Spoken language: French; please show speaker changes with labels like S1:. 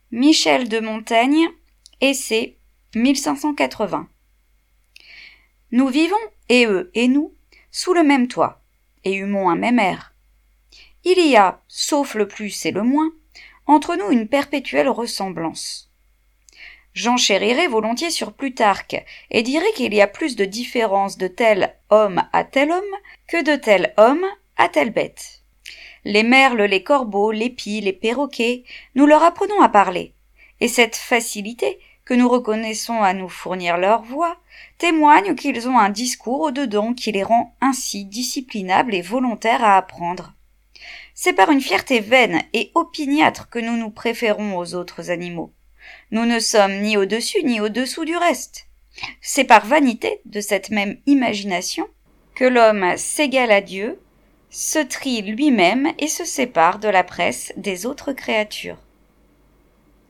S1: Michel de Montaigne, Essai, 1580. Nous vivons, et eux et nous, sous le même toit, et humons un même air. Il y a, sauf le plus et le moins, entre nous une perpétuelle ressemblance. J'enchérirais volontiers sur Plutarque, et dirais qu'il y a plus de différence de tel homme à tel homme que de tel homme à telle bête. Les merles, les corbeaux, les pies, les perroquets, nous leur apprenons à parler, et cette facilité que nous reconnaissons à nous fournir leur voix témoigne qu'ils ont un discours au-dedans qui les rend ainsi disciplinables et volontaires à apprendre. C'est par une fierté vaine et opiniâtre que nous nous préférons aux autres animaux. Nous ne sommes ni au-dessus ni au-dessous du reste. C'est par vanité de cette même imagination que l'homme s'égale à Dieu, se trie lui-même et se sépare de la presse des autres créatures.